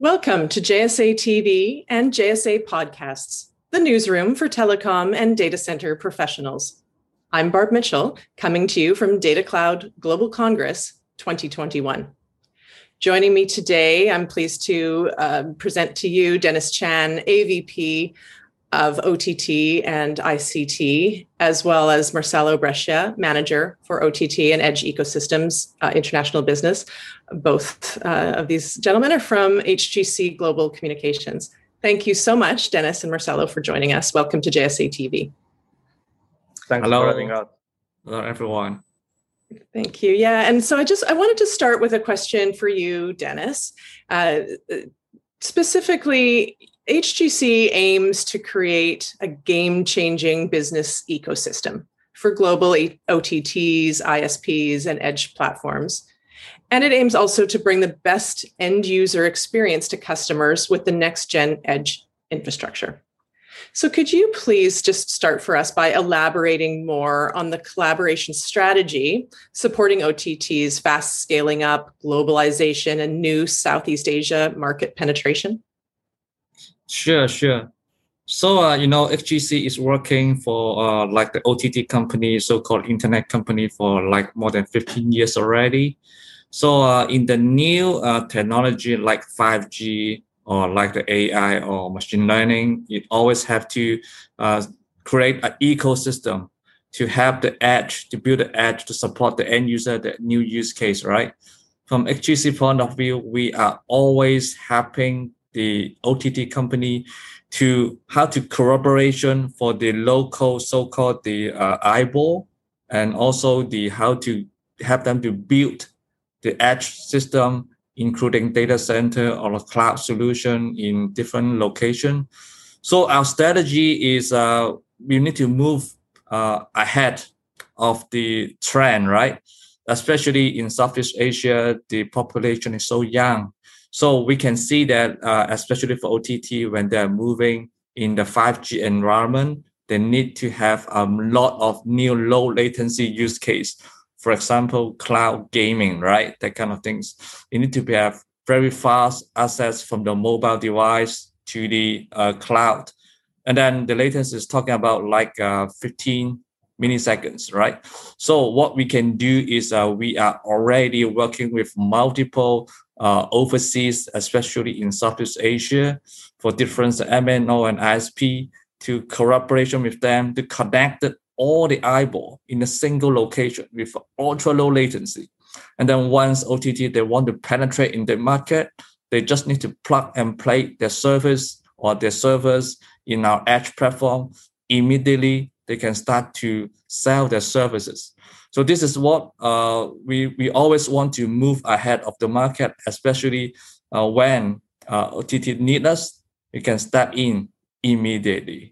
Welcome to JSA TV and JSA Podcasts, the newsroom for telecom and data center professionals. I'm Barb Mitchell, coming to you from Data Cloud Global Congress 2021. Joining me today, I'm pleased to present to you Dennis Chan, AVP of OTT and ICT, as well as Marcelo Brescia, Manager for OTT and Edge Ecosystems International Business. Both of these gentlemen are from HGC Global Communications. Thank you so much, Dennis and Marcelo, for joining us. Welcome to JSA TV. Thanks for having us. Hello, everyone. Thank you. Yeah, and so I wanted to start with a question for you, Dennis. Specifically, HGC aims to create a game-changing business ecosystem for global OTTs, ISPs, and edge platforms. And it aims also to bring the best end-user experience to customers with the next-gen edge infrastructure. So could you please just start for us by elaborating more on the collaboration strategy supporting OTT's fast scaling up, globalization, and new Southeast Asia market penetration? Sure. So, FGC is working for like the OTT company, so-called internet company for like more than 15 years already. So in the new technology like 5G or like the AI or machine learning, you always have to create an ecosystem to have the edge, to build the edge to support the end user, the new use case, right? From HGC point of view, we are always helping the OTT company to how to collaboration for the local, so-called the eyeball, and also the how to help them to build the edge system, including data center or a cloud solution in different location. So our strategy is we need to move ahead of the trend, right? Especially in Southeast Asia, the population is so young. So we can see that, especially for OTT, when they're moving in the 5G environment, they need to have a lot of new low latency use case. For example, cloud gaming, right? That kind of things. You need to have very fast access from the mobile device to the cloud. And then the latency is talking about like 15 milliseconds, right? So what we can do is we are already working with multiple overseas, especially in Southeast Asia, for different MNO and ISP to collaboration with them to connect all the eyeball in a single location with ultra low latency. And then once OTT, they want to penetrate in the market, they just need to plug and play their service or their servers in our edge platform. Immediately, they can start to sell their services. So this is what we always want to move ahead of the market, especially when OTT need us, we can step in immediately.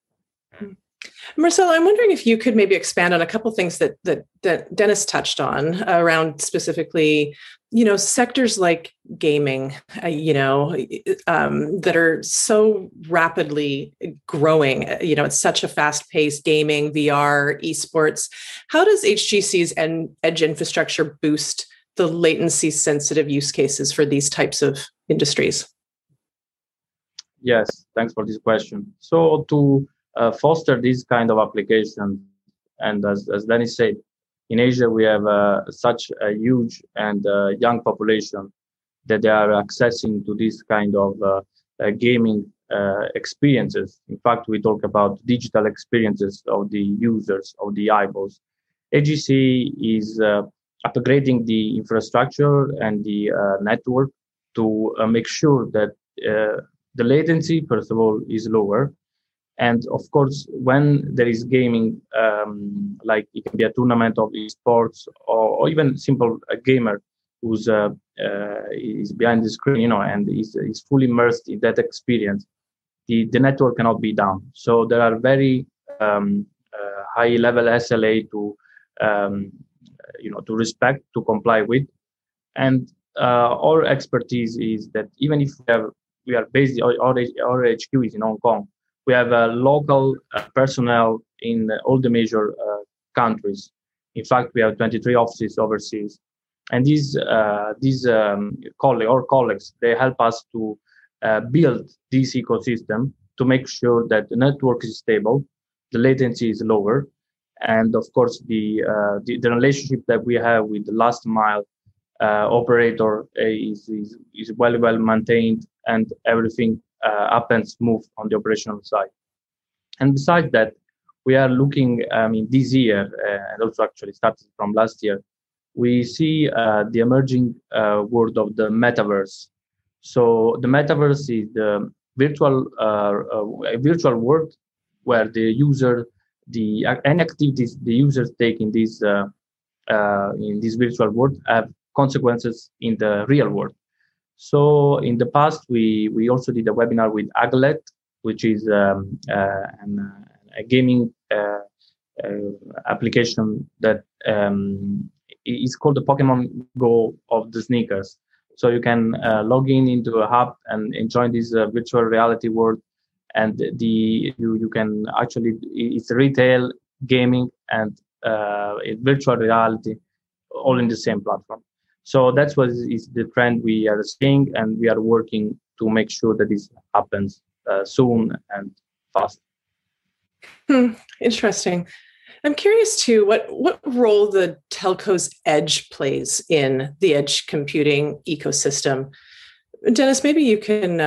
Marcelo, I'm wondering if you could maybe expand on a couple of things that Dennis touched on around specifically, sectors like gaming, that are so rapidly growing. It's such a fast-paced gaming, VR, esports. How does HGC's edge infrastructure boost the latency-sensitive use cases for these types of industries? Yes, thanks for this question. So to foster this kind of application, and as Dennis said, in Asia we have such a huge and young population that they are accessing to this kind of gaming experiences. In fact, we talk about digital experiences of the users, of the eyeballs. HGC is upgrading the infrastructure and the network to make sure that the latency, first of all, is lower. And of course, when there is gaming, like it can be a tournament of esports or even simple gamer who's is behind the screen, and is fully immersed in that experience, the network cannot be down. So there are very high level SLA to respect, to comply with, and our expertise is that even if we are based, our HQ is in Hong Kong. We have local personnel in all the major countries. In fact, we have 23 offices overseas. And colleagues, they help us to build this ecosystem to make sure that the network is stable, the latency is lower, and of course the relationship that we have with the last mile operator is well maintained, and everything happens smooth on the operational side. And besides that, we are looking, this year, and also actually started from last year, we see the emerging world of the metaverse. So the metaverse is the virtual world where any activities the users take in this virtual world have consequences in the real world. So in the past, we also did a webinar with Aglet, which is a gaming application that is called the Pokemon Go of the sneakers. So you can log into a hub and enjoy this virtual reality world, and you can actually, it's retail, gaming, and virtual reality all in the same platform. So that's what is the trend we are seeing, and we are working to make sure that this happens soon and fast. Interesting. I'm curious too, what role the telco's edge plays in the edge computing ecosystem. Dennis, maybe you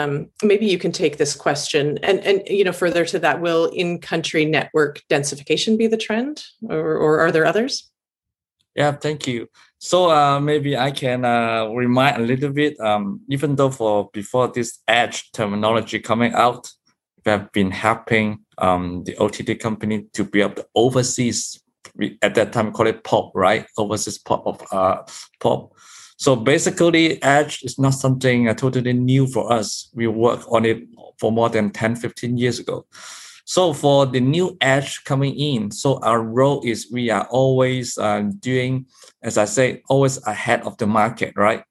can take this question, and further to that, will in-country network densification be the trend, or are there others? Yeah, thank you. So maybe I can remind a little bit. Even though before this edge terminology coming out, we have been helping the OTT company to build the overseas. At that time, we call it POP, right? Overseas POP of POP. So basically, edge is not something totally new for us. We worked on it for more than 10, 15 years ago. So for the new edge coming in, so our role is we are always doing, as I say, always ahead of the market, right?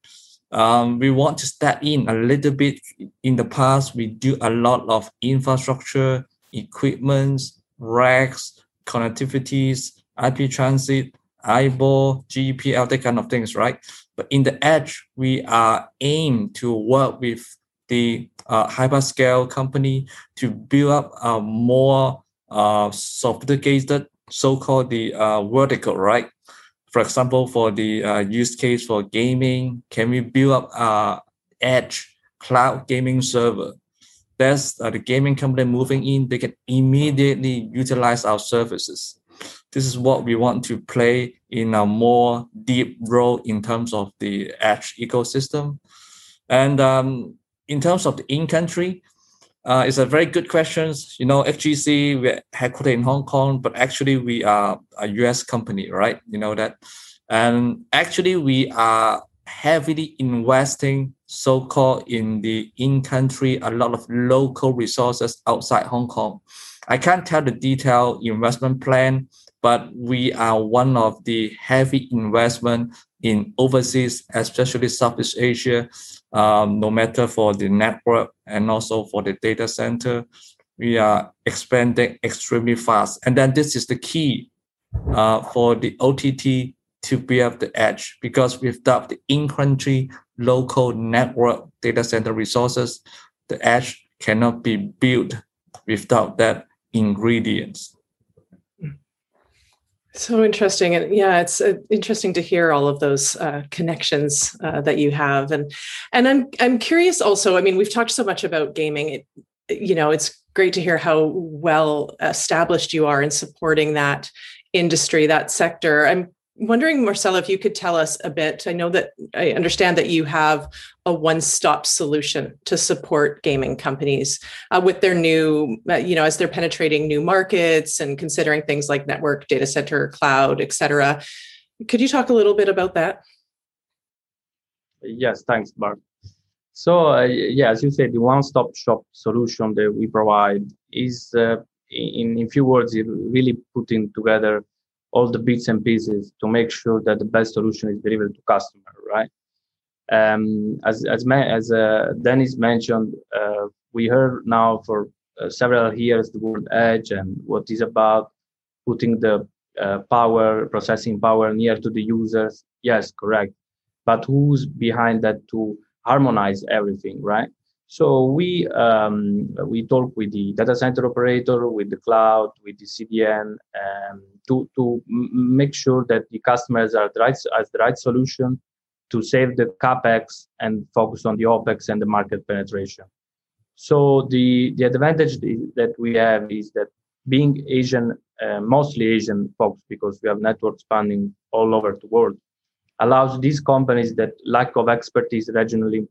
We want to step in a little bit. In the past, we do a lot of infrastructure, equipment, racks, connectivities, IP transit, eyeball, GPL, that kind of things, right? But in the edge, we are aimed to work with the hyperscale company to build up a more sophisticated, so-called the vertical, right? For example, for the use case for gaming, can we build up edge cloud gaming server? That's the gaming company moving in, they can immediately utilize our services. This is what we want to play in a more deep role in terms of the edge ecosystem. And in terms of the in-country, it's a very good question. FGC, we're headquartered in Hong Kong, but actually we are a US company, right? You know that. And actually we are heavily investing so-called in the in-country, a lot of local resources outside Hong Kong. I can't tell the detailed investment plan, but we are one of the heavy investment in overseas, especially Southeast Asia, no matter for the network and also for the data center. We are expanding extremely fast. And then this is the key for the OTT to build the edge, because without the in-country local network data center resources, the edge cannot be built without that ingredients. So interesting. And yeah, it's interesting to hear all of those connections that you have. And I'm curious also, I mean, we've talked so much about gaming. It's great to hear how well established you are in supporting that industry, that sector. I'm wondering, Marcelo, if you could tell us a bit. I understand that you have a one-stop solution to support gaming companies with their new, as they're penetrating new markets and considering things like network, data center, cloud, et cetera. Could you talk a little bit about that? Yes, thanks, Barb. So, as you said, the one-stop shop solution that we provide is, in few words, really putting together all the bits and pieces to make sure that the best solution is delivered to customer, right? As Dennis mentioned, we heard now for several years the word edge and what is about putting the processing power near to the users. Yes, correct. but who's behind that to harmonize everything, right? So we talk with the data center operator, with the cloud, with the CDN, to make sure that the customers are has the right solution to save the capex and focus on the opex and the market penetration. So the advantage that we have is that being Asian, mostly Asian focused, because we have network spanning all over the world, allows these companies that lack of expertise regionally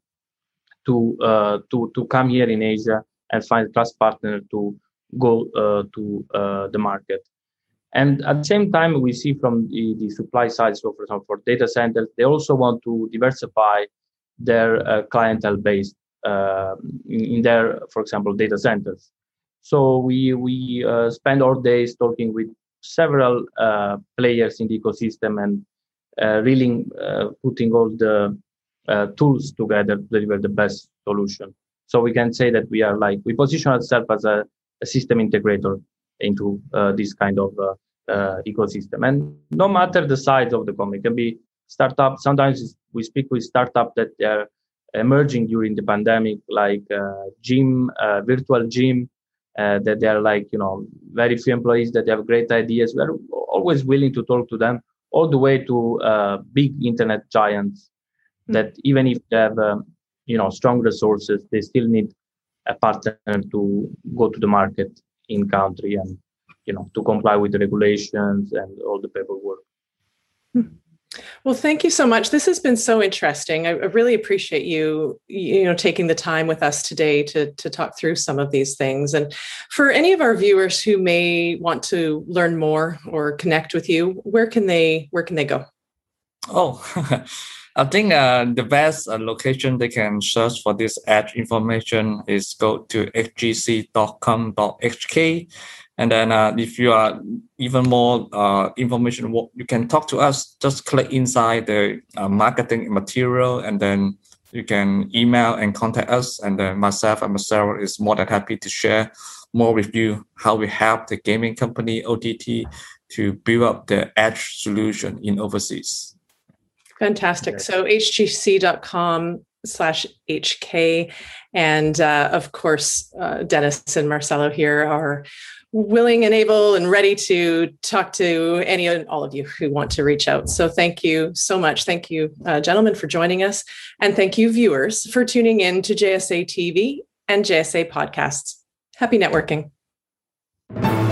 to come here in Asia and find a trust partner to go to the market. And at the same time, we see from the supply side, so for example, for data centers, they also want to diversify their clientele base in their, for example, data centers. So we spend our days talking with several players in the ecosystem and really putting all the tools together to deliver the best solution. So we can say that we position ourselves as a system integrator into this kind of ecosystem. And no matter the size of the company, it can be startup. Sometimes we speak with startups that are emerging during the pandemic, like virtual gym, that they are very few employees that have great ideas. We're always willing to talk to them, all the way to big internet giants that even if they have strong resources, they still need a partner to go to the market in country and to comply with the regulations and all the paperwork. Well, thank you so much. This has been so interesting. I really appreciate you taking the time with us today to talk through some of these things. And for any of our viewers who may want to learn more or connect with you, where can they go? Oh, I think the best location they can search for this edge information is go to hgc.com.hk. And then if you are even more information, you can talk to us. Just click inside the marketing material, and then you can email and contact us. And then myself and Marcelo is more than happy to share more with you how we help the gaming company OTT to build up the edge solution in overseas. Fantastic. So hgc.com/HK. And of course, Dennis and Marcelo here are willing and able and ready to talk to any and all of you who want to reach out. So thank you so much. Thank you, gentlemen, for joining us. And thank you, viewers, for tuning in to JSA TV and JSA Podcasts. Happy networking.